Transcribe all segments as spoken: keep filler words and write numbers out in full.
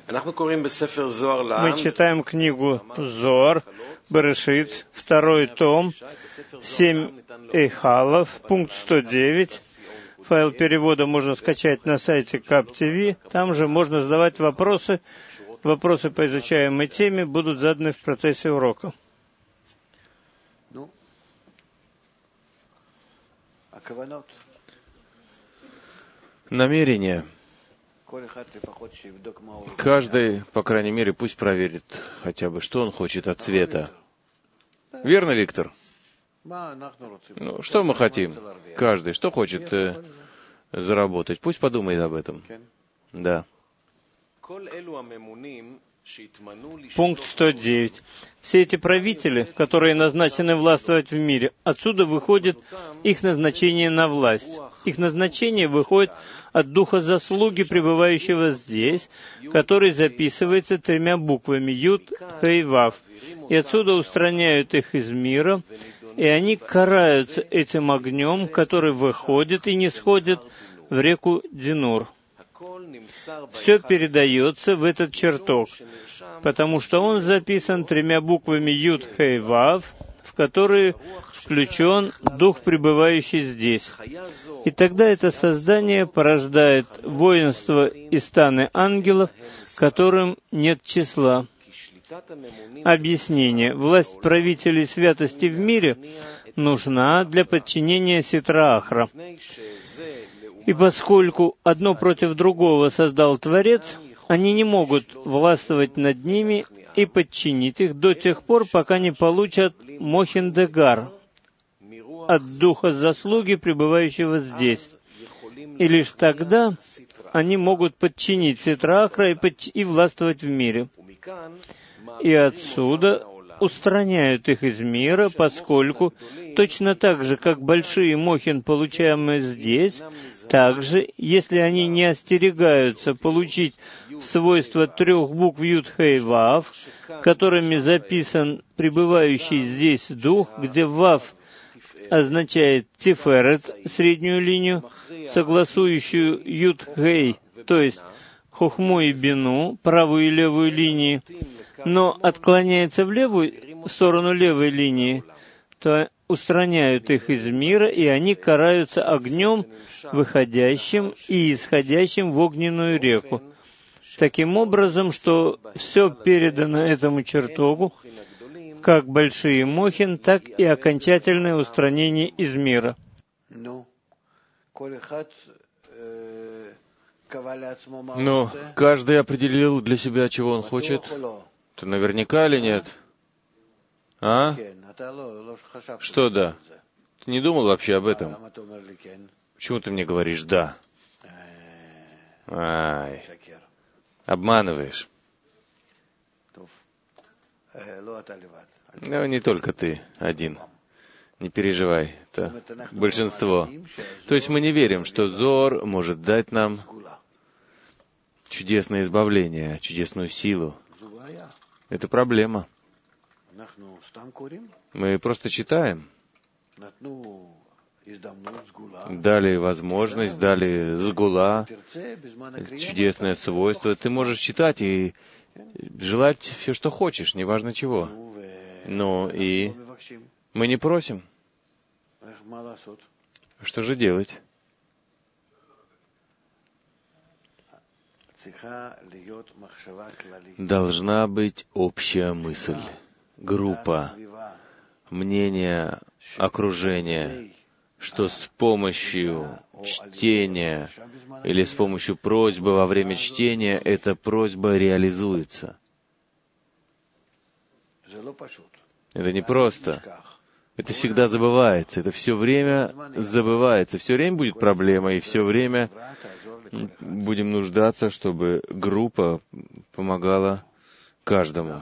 Мы читаем книгу Зоар, Берешит, второй том, семь эйхалов, пункт сто девять. Файл перевода можно скачать на сайте кап ти ви. Там же можно задавать вопросы. Вопросы по изучаемой теме будут заданы в процессе урока. Намерение. Каждый, по крайней мере, пусть проверит хотя бы, что он хочет от света. Верно, Виктор? Ну, что мы хотим? Каждый, что хочет э, заработать? Пусть подумает об этом. Да. Пункт сто девять. Все эти правители, которые назначены властвовать в мире, отсюда выходит их назначение на власть. Их назначение выходит от духа заслуги, пребывающего здесь, который записывается тремя буквами Юд, Хей, Вав. И отсюда устраняют их из мира, и они караются этим огнем, который выходит и не сходит в реку Динур. Все передается в этот чертог, потому что он записан тремя буквами Юд, Хей, Вав, в которые включен дух, пребывающий здесь. И тогда это создание порождает воинство и станы ангелов, которым нет числа. Объяснение. Власть правителей святости в мире нужна для подчинения Ситра Ахра. И поскольку одно против другого создал Творец, они не могут властвовать над ними и подчинить их до тех пор, пока не получат Мохин-де-Гар от духа заслуги, пребывающего здесь. И лишь тогда они могут подчинить Ситра Ахра и, подч... и властвовать в мире. И отсюда устраняют их из мира, поскольку точно так же, как большие мохин, получаемые здесь, также, если они не остерегаются получить свойства трех букв Юд, Хей, Вав, которыми записан пребывающий здесь дух, где Вав означает Тиферет, среднюю линию, согласующую Юд, Хей, то есть Хохму и Бину, правую и левую линии, но отклоняется в левую сторону левой линии, то устраняют их из мира, и они караются огнем, выходящим и исходящим в огненную реку. Таким образом, что все передано этому чертогу, как большие мохин, так и окончательное устранение из мира. Но каждый определил для себя, чего он хочет. То наверняка или нет? А? Что да? Ты не думал вообще об этом? Почему ты мне говоришь «да»? Ай, обманываешь. Ну, не только ты один. Не переживай, это большинство. То есть мы не верим, что Зоар может дать нам чудесное избавление, чудесную силу. Это проблема. Мы просто читаем. Дали возможность, дали сгула, чудесное свойство. Ты можешь читать и желать все, что хочешь, неважно чего. Но и мы не просим. Что же делать? Должна быть общая мысль, группа, мнение окружения, что с помощью чтения или с помощью просьбы во время чтения эта просьба реализуется. Это не просто. Это всегда забывается. Это все время забывается. Все время будет проблема, и все время будем нуждаться, чтобы группа помогала каждому.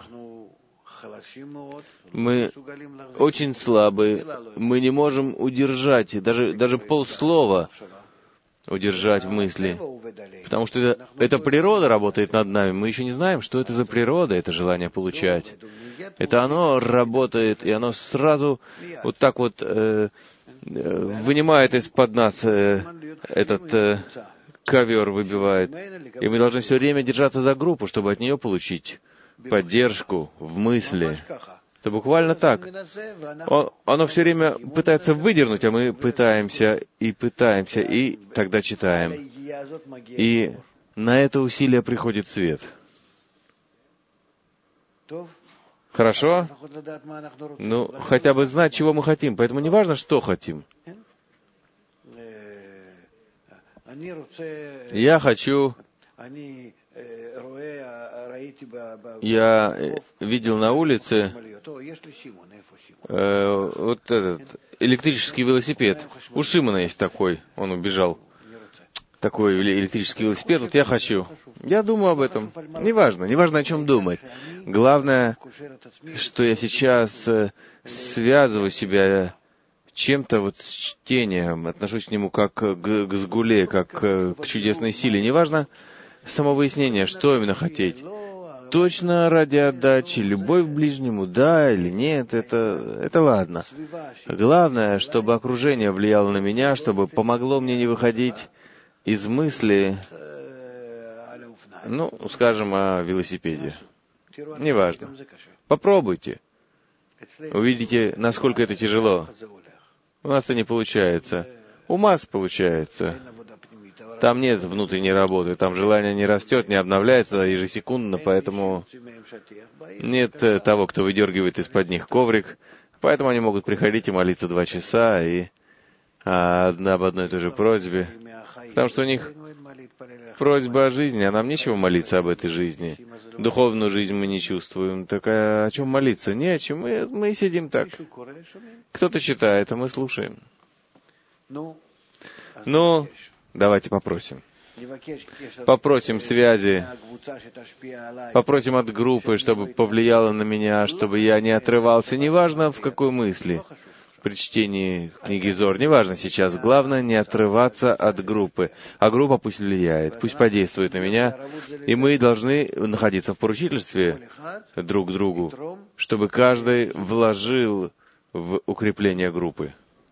Мы очень слабы, мы не можем удержать, даже, даже полслова удержать в мысли, потому что это, это природа работает над нами, мы еще не знаем, что это за природа, это желание получать. Это оно работает, и оно сразу вот так вот э, вынимает из-под нас э, этот э, ковер выбивает. И мы должны все время держаться за группу, чтобы от нее получить поддержку в мысли. Это буквально так. Он, оно все время пытается выдернуть, а мы пытаемся и пытаемся, и тогда читаем. И на это усилие приходит свет. Хорошо? Ну, хотя бы знать, чего мы хотим. Поэтому не важно, что хотим. Я хочу... Я видел на улице э, вот этот электрический велосипед. У Шимона есть такой, он убежал. Такой электрический велосипед, вот я хочу. Я думаю об этом. Неважно, неважно, о чем думать. Главное, что я сейчас связываю себя чем-то вот с чтением, отношусь к нему как к, к сгуле, как к чудесной силе. Неважно самовыяснение, что именно хотеть. Точно ради отдачи, любовь к ближнему, да или нет, это, это ладно. Главное, чтобы окружение влияло на меня, чтобы помогло мне не выходить из мысли, ну, скажем, о велосипеде. Неважно. Попробуйте. Увидите, насколько это тяжело. У нас-то не получается. У масс получается. Там нет внутренней работы, там желание не растет, не обновляется ежесекундно, поэтому нет того, кто выдергивает из-под них коврик, поэтому они могут приходить и молиться два часа и а, об одной и той же просьбе, потому что у них просьба о жизни, а нам нечего молиться об этой жизни. Духовную жизнь мы не чувствуем, так а о чем молиться? Не о чем, мы, мы сидим так. Кто-то читает, а мы слушаем. Ну, давайте попросим. Попросим связи, попросим от группы, чтобы повлияло на меня, чтобы я не отрывался, неважно в какой мысли, при чтении книги Зор, неважно сейчас, главное не отрываться от группы, а группа пусть влияет, пусть подействует на меня, и мы должны находиться в поручительстве друг к другу, чтобы каждый вложил в укрепление группы.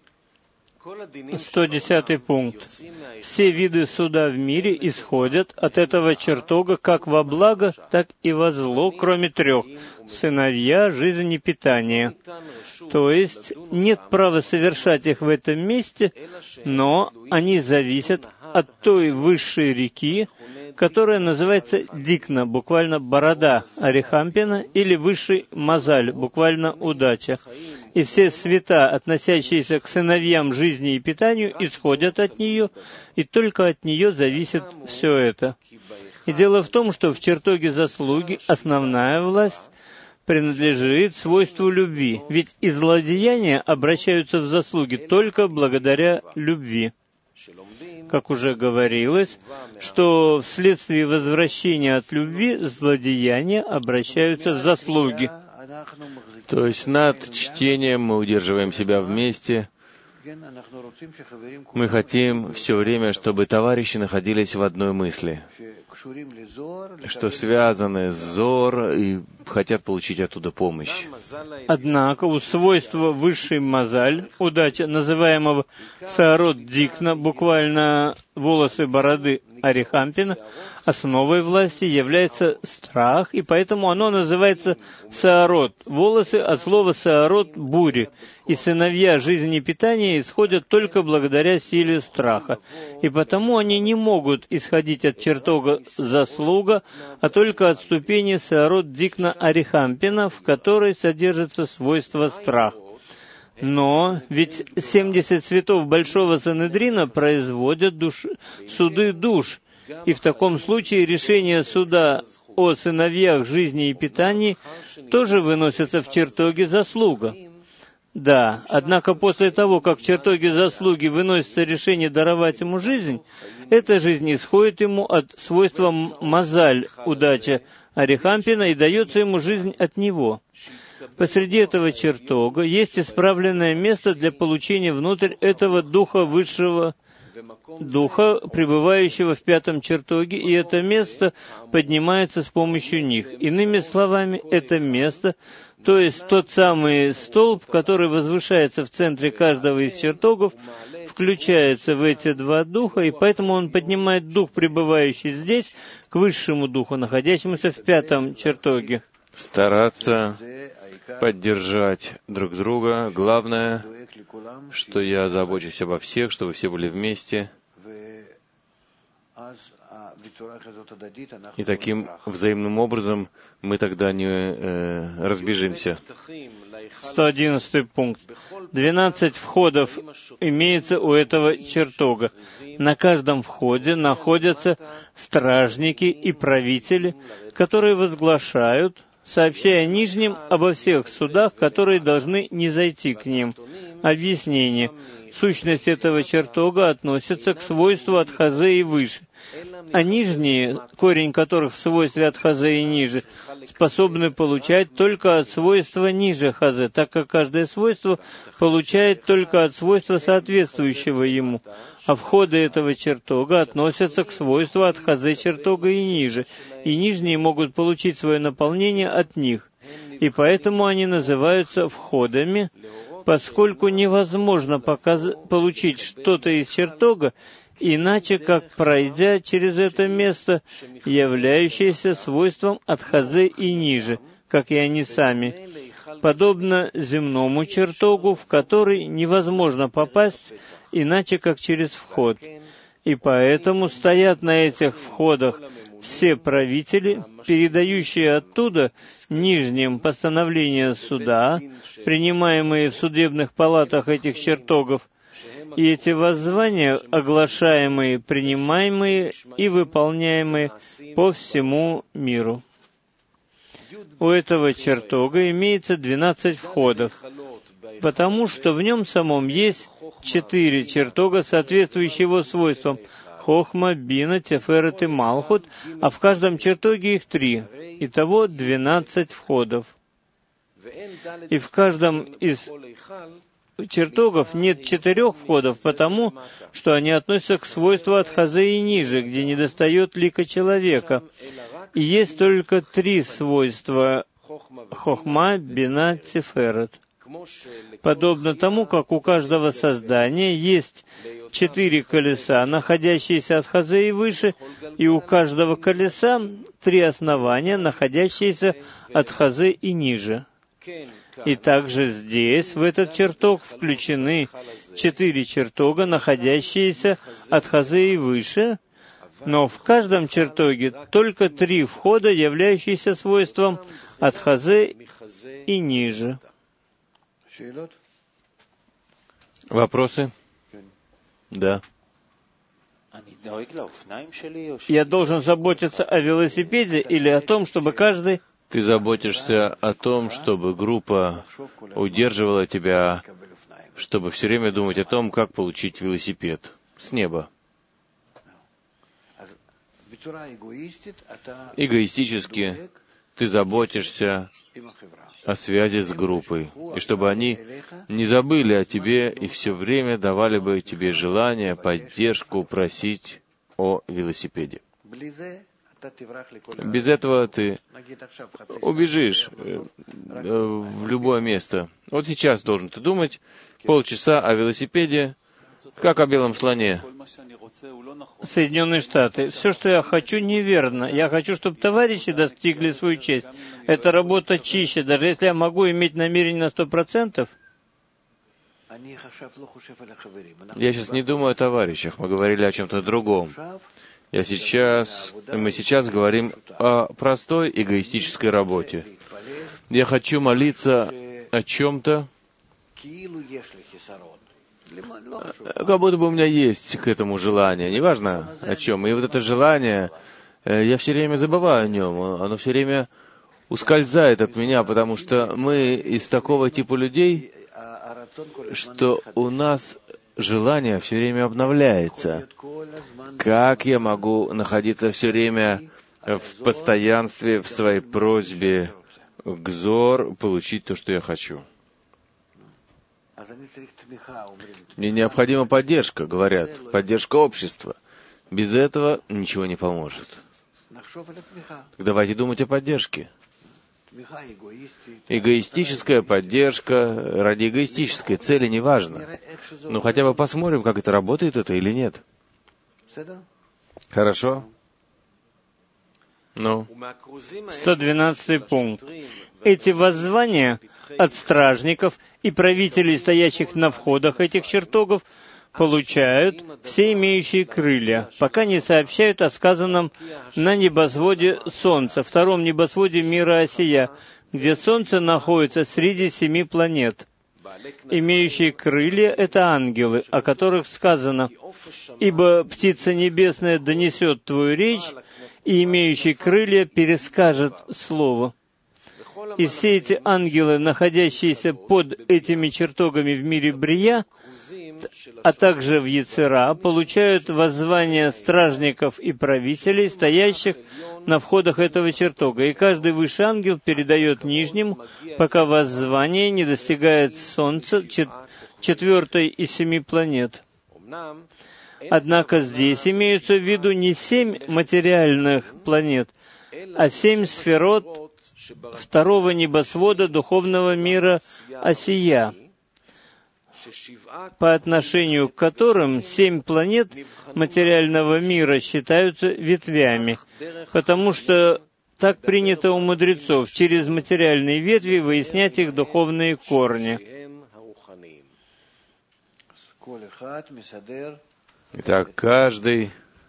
сто десятый пункт. Все виды суда в мире исходят от этого чертога как во благо, так и во зло, кроме трех — сыновья, жизнь и питание. То есть нет права совершать их в этом месте, но они зависят от той высшей реки, которая называется Дикна, буквально борода Арихампина, или высший Мазаль, буквально удача. И все света, относящиеся к сыновьям жизни и питанию, исходят от нее, и только от нее зависит все это. И дело в том, что в чертоге заслуги основная власть принадлежит свойству любви, ведь и злодеяния обращаются в заслуги только благодаря любви. Как уже говорилось, что вследствие возвращения от любви злодеяния обращаются в заслуги. То есть над чтением мы удерживаем себя вместе. Мы хотим все время, чтобы товарищи находились в одной мысли, что связаны с Зор и хотят получить оттуда помощь. Однако у свойства высший Мазаль, удача, называемого Саарот Дикна, буквально волосы бороды Арихампина, основой власти является страх, и поэтому оно называется Саарот. Волосы от слова Саарот — бури, и сыновья жизни и питания исходят только благодаря силе страха, и потому они не могут исходить от чертога заслуга, а только от ступени Саарот Дикна Арихампина, в которой содержится свойство страх. Но ведь семьдесят цветов Большого Санедрина производят душ... суды душ, и в таком случае решение суда о сыновьях жизни и питании тоже выносится в чертоге заслуга. Да, однако после того, как в чертоге заслуги выносится решение даровать ему жизнь, эта жизнь исходит ему от свойства Мазаль, удача Арихампина, и дается ему жизнь от него. Посреди этого чертога есть исправленное место для получения внутрь этого духа высшего духа, пребывающего в пятом чертоге, и это место поднимается с помощью них. Иными словами, это место, то есть тот самый столб, который возвышается в центре каждого из чертогов, включается в эти два духа, и поэтому он поднимает дух, пребывающий здесь, к высшему духу, находящемуся в пятом чертоге. Стараться поддержать друг друга. Главное, что я забочусь обо всех, чтобы все были вместе. И таким взаимным образом мы тогда не э, разбежимся. сто одиннадцатый пункт. Двенадцать входов имеется у этого чертога. На каждом входе находятся стражники и правители, которые возглашают, сообщая нижним обо всех судах, которые должны не зайти к ним. Объяснение. Сущность этого чертога относится к свойству от хазы и выше, а нижние, корень которых в свойстве от хазы и ниже, способны получать только от свойства ниже хазы, так как каждое свойство получает только от свойства соответствующего ему, а входы этого чертога относятся к свойству от хазы чертога и ниже, и нижние могут получить свое наполнение от них, и поэтому они называются входами, поскольку невозможно показ... получить что-то из чертога, иначе как пройдя через это место, являющееся свойством от хазы и ниже, как и они сами, подобно земному чертогу, в который невозможно попасть, иначе как через вход. И поэтому стоят на этих входах все правители, передающие оттуда нижним постановления суда, принимаемые в судебных палатах этих чертогов, и эти воззвания, оглашаемые, принимаемые и выполняемые по всему миру. У этого чертога имеется двенадцать входов, потому что в нем самом есть четыре чертога, соответствующие его свойствам — Хохма, Бина, Теферет и Малхут, а в каждом чертоге их три. Итого двенадцать входов. И в каждом из чертогов нет четырех входов, потому что они относятся к свойству от хазы и ниже, где недостает лика человека. И есть только три свойства — Хохма, Бина, Теферет. Подобно тому, как у каждого создания есть четыре колеса, находящиеся от хазы и выше, и у каждого колеса три основания, находящиеся от хазы и ниже. И также здесь, в этот чертог, включены четыре чертога, находящиеся от хазы и выше, но в каждом чертоге только три входа, являющиеся свойством от хазы и ниже. Вопросы? Да. Я должен заботиться о велосипеде или о том, чтобы каждый... Ты заботишься о том, чтобы группа удерживала тебя, чтобы все время думать о том, как получить велосипед с неба. Эгоистически ты заботишься о связи с группой, и чтобы они не забыли о тебе и все время давали бы тебе желание, поддержку, просить о велосипеде. Без этого ты убежишь в любое место. Вот сейчас должен ты думать полчаса о велосипеде, как о белом слоне. Соединенные Штаты. Все, что я хочу, неверно. Я хочу, чтобы товарищи достигли свою честь. Эта работа чище, даже если я могу иметь намерение на сто процентов. Я сейчас не думаю о товарищах, мы говорили о чем-то другом. Я сейчас, мы сейчас говорим о простой эгоистической работе. Я хочу молиться о чем-то, как будто бы у меня есть к этому желание, неважно о чем. И вот это желание, я все время забываю о нем, оно все время ускользает от меня, потому что мы из такого типа людей, что у нас желание все время обновляется. Как я могу находиться все время в постоянстве, в своей просьбе к Зор, получить то, что я хочу? Мне необходима поддержка, говорят, поддержка общества. Без этого ничего не поможет. Так давайте думать о поддержке. Эгоистическая поддержка ради эгоистической цели неважно. Но хотя бы посмотрим, как это работает, это или нет. Хорошо? Ну? сто двенадцатый пункт. Эти воззвания от стражников и правителей, стоящих на входах этих чертогов, получают все имеющие крылья, пока не сообщают о сказанном на небосводе Солнца, втором небосводе мира Осия, где Солнце находится среди семи планет. Имеющие крылья — это ангелы, о которых сказано: «Ибо птица небесная донесет твою речь, и имеющий крылья перескажет слово». И все эти ангелы, находящиеся под этими чертогами в мире Брия, а также в Йецер-Ара, получают воззвания стражников и правителей, стоящих на входах этого чертога, и каждый высший ангел передает нижнему, пока воззвание не достигает Солнца, четвертой из семи планет. Однако здесь имеются в виду не семь материальных планет, а семь сферот второго небосвода духовного мира Осия, по отношению к которым семь планет материального мира считаются ветвями, потому что так принято у мудрецов через материальные ветви выяснять их духовные корни. Итак, каждый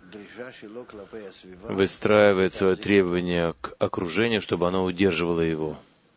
выстраивает свое требование к окружению, чтобы оно удерживало его.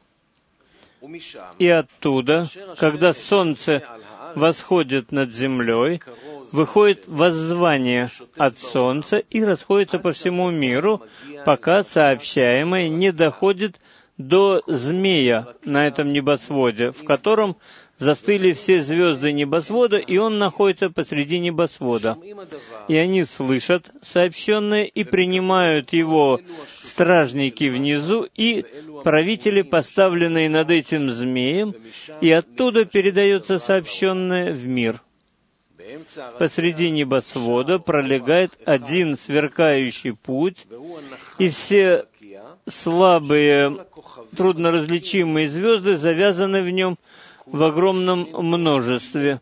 И оттуда, когда солнце восходит над землей, выходит воззвание от солнца и расходится по всему миру, пока сообщаемое не доходит до змея на этом небосводе, в котором застыли все звезды небосвода, и он находится посреди небосвода. И они слышат сообщенное и принимают его стражники внизу и правители, поставленные над этим змеем, и оттуда передается сообщенное в мир. Посреди небосвода пролегает один сверкающий путь, и все слабые, трудноразличимые звезды завязаны в нем в огромном множестве.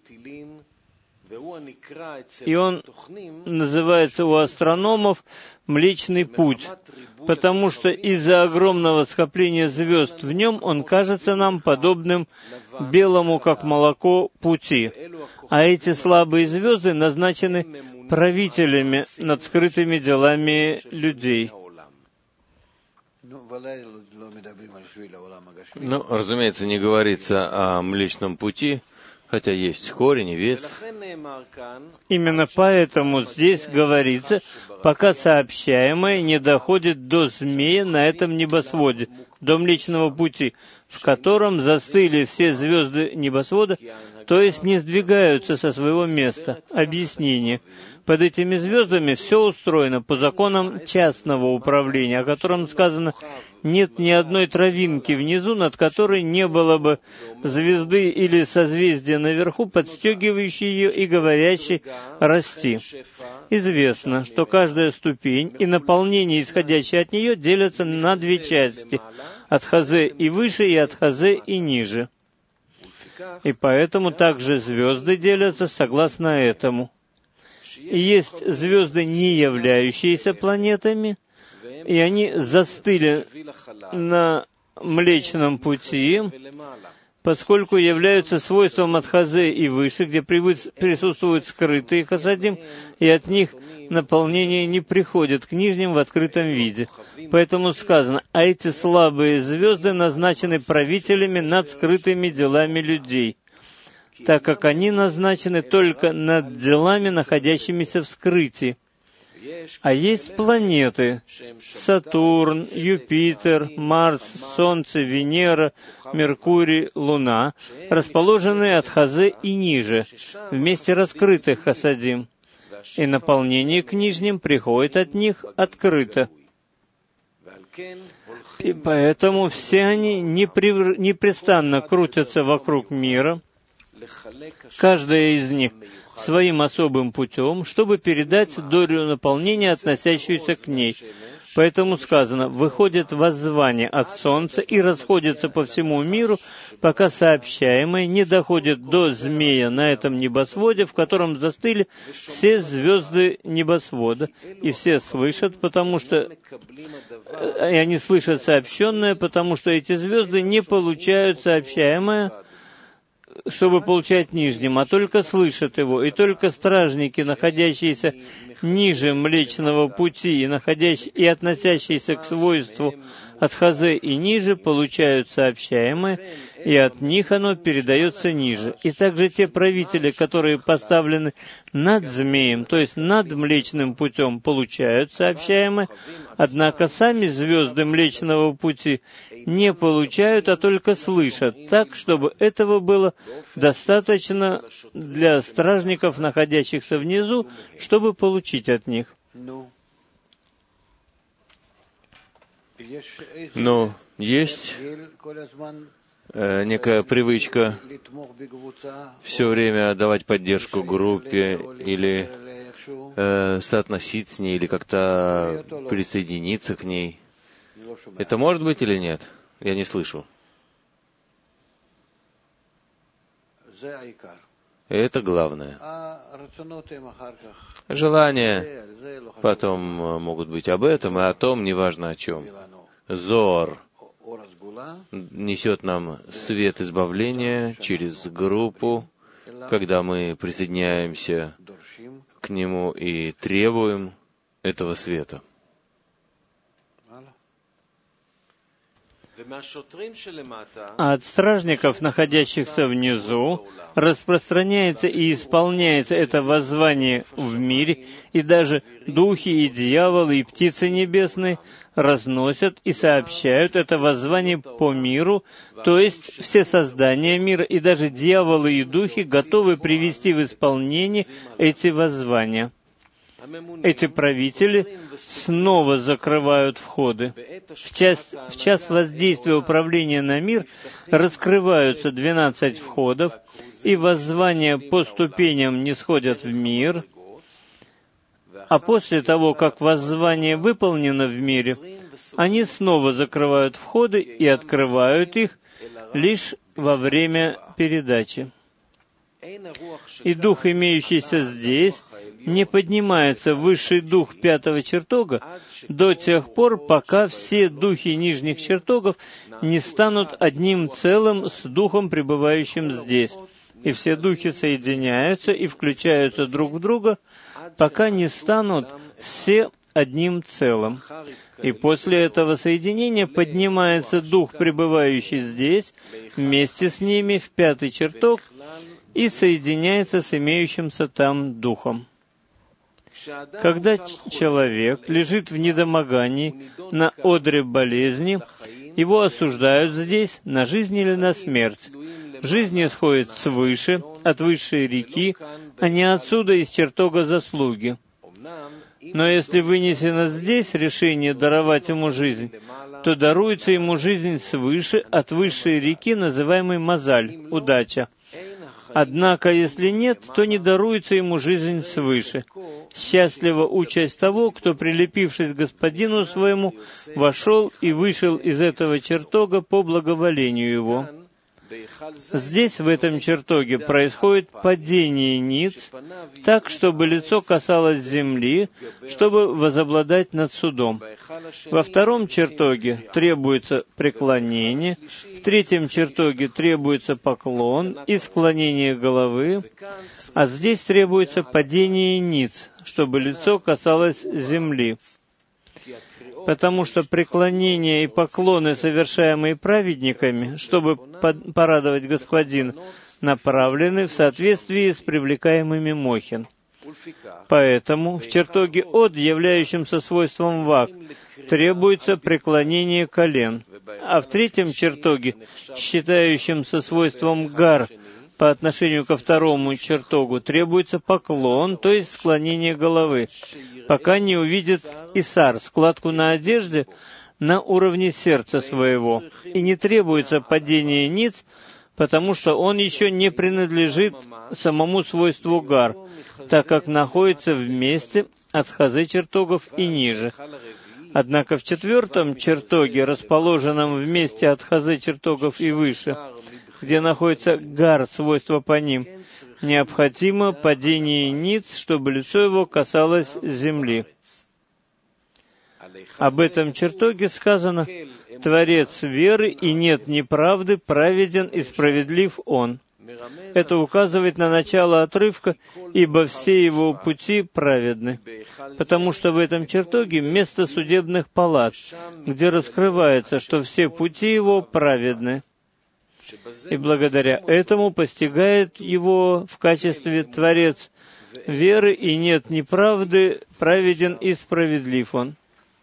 И он называется у астрономов Млечный Путь, потому что из-за огромного скопления звезд в нем он кажется нам подобным белому, как молоко, пути. А эти слабые звезды назначены правителями над скрытыми делами людей. Ну, разумеется, не говорится о Млечном Пути, хотя есть корень и ветвь. Именно поэтому здесь говорится, пока сообщаемое не доходит до змея на этом небосводе, до Млечного Пути, в котором застыли все звезды небосвода, то есть не сдвигаются со своего места. Объяснение. Под этими звездами все устроено по законам частного управления, о котором сказано: нет ни одной травинки внизу, над которой не было бы звезды или созвездия наверху, подстегивающей ее и говорящей «расти». Известно, что каждая ступень и наполнение, исходящее от нее, делятся на две части — от хазе и выше, и от хазе и ниже. И поэтому также звезды делятся согласно этому. И есть звезды, не являющиеся планетами, и они застыли на Млечном Пути, поскольку являются свойством от хазе и выше, где присутствуют скрытые хасадим, и от них наполнение не приходит к нижним в открытом виде. Поэтому сказано: а эти слабые звезды назначены правителями над скрытыми делами людей, так как они назначены только над делами, находящимися в скрытии. А есть планеты — Сатурн, Юпитер, Марс, Солнце, Венера, Меркурий, Луна, расположенные от хазе и ниже, в месте раскрытых хасадим, и наполнение к нижним приходит от них открыто. И поэтому все они непрев... непрестанно крутятся вокруг мира, каждая из них своим особым путем, чтобы передать долю наполнения, относящуюся к ней. Поэтому сказано, выходит воззвание от солнца и расходится по всему миру, пока сообщаемое не доходит до змея на этом небосводе, в котором застыли все звезды небосвода, и все слышат, потому что... И они слышат сообщенное, потому что эти звезды не получают сообщаемое, чтобы получать нижним, а только слышат его, и только стражники, находящиеся ниже Млечного Пути и, находящие, и относящиеся к свойству от Хазе и ниже, получают сообщаемое, и от них оно передается ниже. И также те правители, которые поставлены над змеем, то есть над Млечным Путем, получают сообщаемое, однако сами звезды Млечного Пути не получают, а только слышат, так, чтобы этого было достаточно для стражников, находящихся внизу, чтобы получить от них. Но есть э, некая привычка все время давать поддержку группе или э, соотносить с ней, или как-то присоединиться к ней. Это может быть или нет? Я не слышу. Это главное. Желания потом могут быть об этом и о том, неважно о чем. Зоар несет нам свет избавления через группу, когда мы присоединяемся к нему и требуем этого света. А от стражников, находящихся внизу, распространяется и исполняется это воззвание в мире, и даже духи и дьяволы и птицы небесные разносят и сообщают это воззвание по миру, то есть все создания мира, и даже дьяволы и духи готовы привести в исполнение эти воззвания. Эти правители снова закрывают входы. В час, в час воздействия управления на мир раскрываются двенадцать входов, и воззвания по ступеням не сходят в мир, а после того, как воззвание выполнено в мире, они снова закрывают входы и открывают их лишь во время передачи. И дух, имеющийся здесь, не поднимается в высший дух пятого чертога до тех пор, пока все духи нижних чертогов не станут одним целым с духом, пребывающим здесь. И все духи соединяются и включаются друг в друга, пока не станут все одним целым. И после этого соединения поднимается дух, пребывающий здесь, вместе с ними в пятый чертог, и соединяется с имеющимся там духом. Когда человек лежит в недомогании на одре болезни, его осуждают здесь на жизнь или на смерть. Жизнь исходит свыше, от высшей реки, а не отсюда из чертога заслуги. Но если вынесено здесь решение даровать ему жизнь, то даруется ему жизнь свыше, от высшей реки, называемой Мазаль, удача. Однако, если нет, то не даруется ему жизнь свыше. Счастлива участь того, кто, прилепившись к господину своему, вошел и вышел из этого чертога по благоволению его. Здесь, в этом чертоге, происходит падение ниц, так, чтобы лицо касалось земли, чтобы возобладать над судом. Во втором чертоге требуется преклонение, в третьем чертоге требуется поклон и склонение головы, а здесь требуется падение ниц, чтобы лицо касалось земли. Потому что преклонения и поклоны, совершаемые праведниками, чтобы порадовать Господина, направлены в соответствии с привлекаемыми мохин. Поэтому в чертоге Од, являющемся свойством Вак, требуется преклонение колен, а в третьем чертоге, считающемся свойством Гар, по отношению ко второму чертогу, требуется поклон, то есть склонение головы, пока не увидит Исар, складку на одежде, на уровне сердца своего, и не требуется падение ниц, потому что он еще не принадлежит самому свойству гар, так как находится в месте от хазы чертогов и ниже. Однако в четвертом чертоге, расположенном в месте от хазы чертогов и выше, где находится гар, свойство по ним, необходимо падение ниц, чтобы лицо его касалось земли. Об этом чертоге сказано: «Творец веры, и нет неправды, праведен и справедлив Он». Это указывает на начало отрывка: «Ибо все его пути праведны», потому что в этом чертоге место судебных палат, где раскрывается, что все пути его праведны. И благодаря этому постигает его в качестве Творец веры, и нет неправды, праведен и справедлив Он.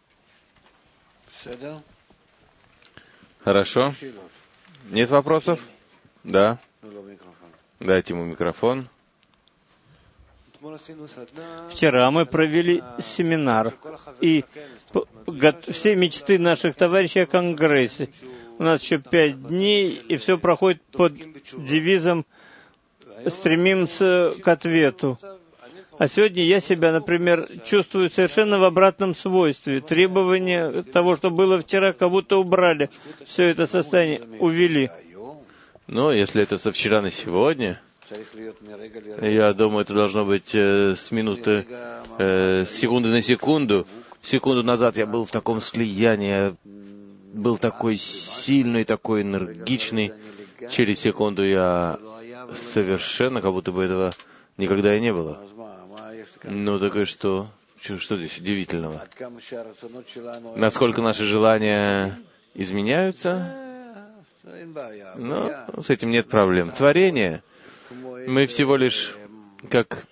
Хорошо. Нет вопросов? Да. Дайте ему микрофон. Вчера мы провели семинар, и все мечты наших товарищей о Конгрессе. У нас еще пять дней, и все проходит под девизом «Стремимся к ответу». А сегодня я себя, например, чувствую совершенно в обратном свойстве. Требования того, что было вчера, как будто убрали. Все это состояние увели. Но если это со вчера на сегодня, я думаю, это должно быть э, с минуты, э, с секунды на секунду. Секунду назад я был в таком слиянии, был такой сильный, такой энергичный. Через секунду я совершенно, как будто бы этого никогда и не было. Ну так и что? Что, что здесь удивительного? Насколько наши желания изменяются? Ну, с этим нет проблем. Творение. Мы всего лишь как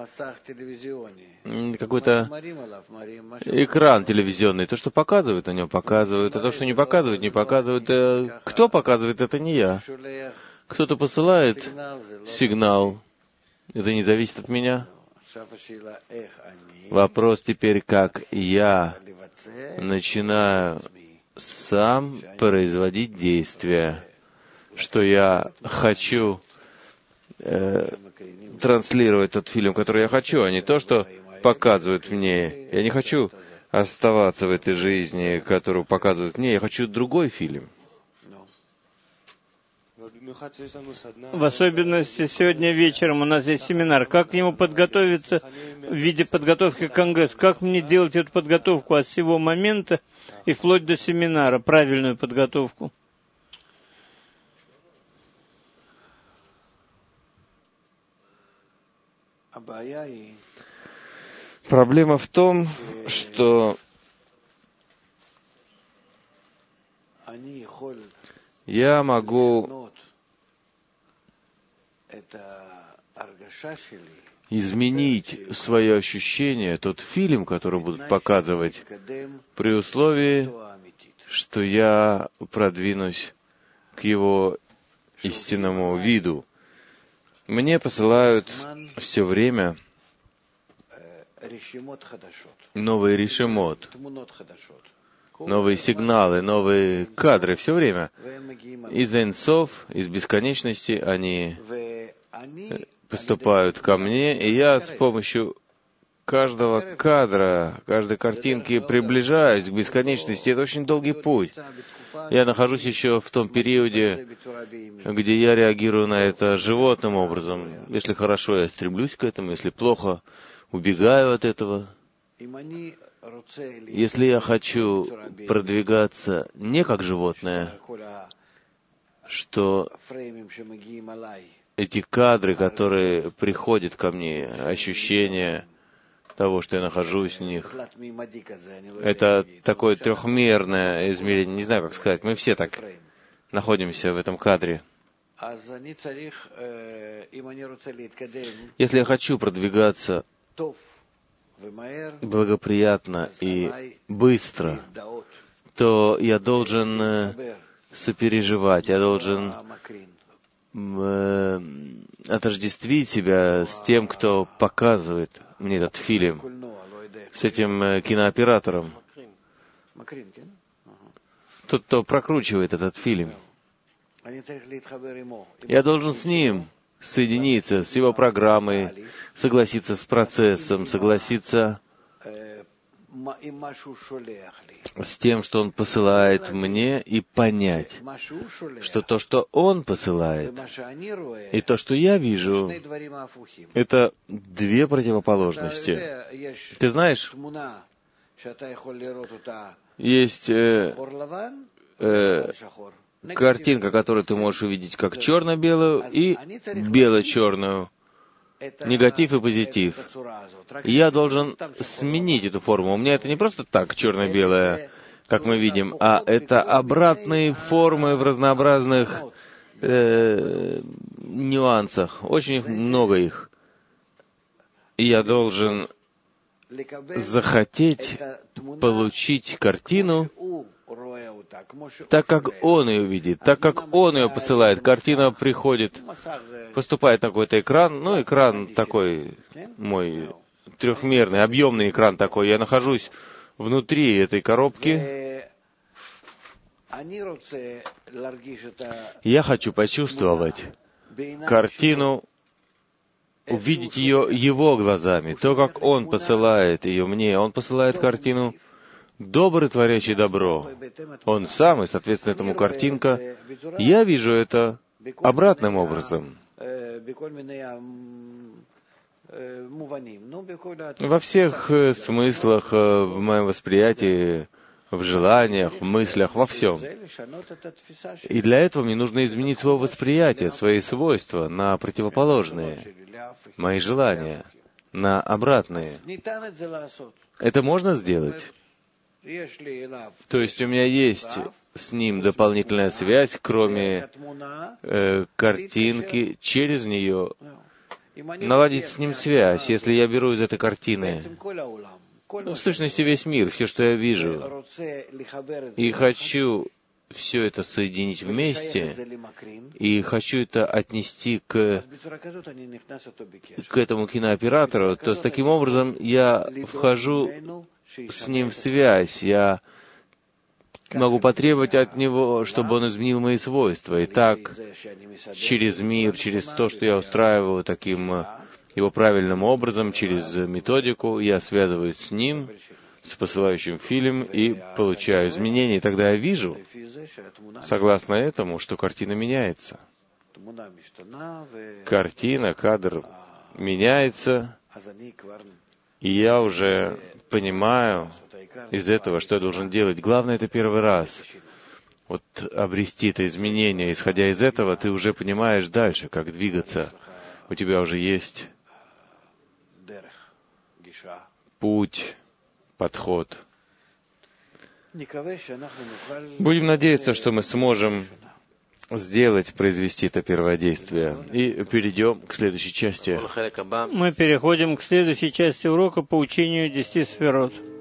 какой-то экран телевизионный. То, что показывают, на нем показывают, а то, что не показывают, не показывают. А кто показывает, это не я. Кто-то посылает сигнал. Это не зависит от меня. Вопрос теперь, как я начинаю сам производить действия, что я хочу э, транслировать тот фильм, который я хочу, а не то, что показывают мне. Я не хочу оставаться в этой жизни, которую показывают мне, я хочу другой фильм. В особенности сегодня вечером у нас здесь семинар. Как к нему подготовиться в виде подготовки к Конгрессу? Как мне делать эту подготовку от всего момента и вплоть до семинара, правильную подготовку? Проблема в том, что я могу изменить свое ощущение, тот фильм, который будут показывать, при условии, что я продвинусь к его истинному виду. Мне посылают все время новые решемот, новые сигналы, новые кадры, все время. Из Эйн-Соф, из бесконечности они поступают ко мне, и я с помощью каждого кадра, каждой картинки приближаюсь к бесконечности. Это очень долгий путь. Я нахожусь еще в том периоде, где я реагирую на это животным образом. Если хорошо, я стремлюсь к этому, если плохо, убегаю от этого. Если я хочу продвигаться не как животное, что эти кадры, которые приходят ко мне, ощущения того, что я нахожусь в них, это такое трехмерное измерение, не знаю, как сказать, мы все так находимся в этом кадре. Если я хочу продвигаться благоприятно и быстро, то я должен сопереживать, я должен э, отождествить себя с тем, кто показывает мне этот фильм, с этим э, кинооператором, тот, кто прокручивает этот фильм. Я должен с ним соединиться, с его программой, согласиться с процессом, согласиться с тем, что он посылает мне, и понять, что то, что он посылает, и то, что я вижу, это две противоположности. Ты знаешь, есть э, э, картинка, которую ты можешь увидеть как черно-белую и бело-черную. Негатив и позитив. Я должен сменить эту форму. У меня это не просто так черно-белое, как мы видим, а это обратные формы в разнообразных э, нюансах. Очень много их. И я должен захотеть получить картину так, как он ее видит, так, как он ее посылает. Картина приходит, поступает на какой-то экран, ну, экран такой, мой трехмерный, объемный экран такой. Я нахожусь внутри этой коробки. Я хочу почувствовать картину, увидеть ее его глазами, то, как он посылает ее мне. Он посылает картину «Добрый, творящий добро». Он сам, и, соответственно, этому картинка. Я вижу это обратным образом. Во всех смыслах, в моем восприятии, в желаниях, в мыслях, во всем. И для этого мне нужно изменить свое восприятие, свои свойства на противоположные, мои желания на обратные. Это можно сделать? То есть у меня есть с ним дополнительная связь, кроме э, картинки, через нее наладить с ним связь, если я беру из этой картины, ну, в сущности, весь мир, все, что я вижу, и хочу все это соединить вместе, и хочу это отнести к, к этому кинооператору, то с таким образом я вхожу с ним в связь, я могу потребовать от него, чтобы он изменил мои свойства. И так, через мир, через то, что я устраиваю таким его правильным образом, через методику, я связываюсь с ним, с посылающим фильм, и получаю изменения. И тогда я вижу, согласно этому, что картина меняется. Картина, кадр меняется, и я уже понимаю из этого, что я должен делать. Главное, это первый раз. Вот обрести это изменение. Исходя из этого, ты уже понимаешь дальше, как двигаться. У тебя уже есть путь, подход. Будем надеяться, что мы сможем сделать, произвести это первое действие. И перейдем к следующей части. Мы переходим к следующей части урока по учению десяти сферот.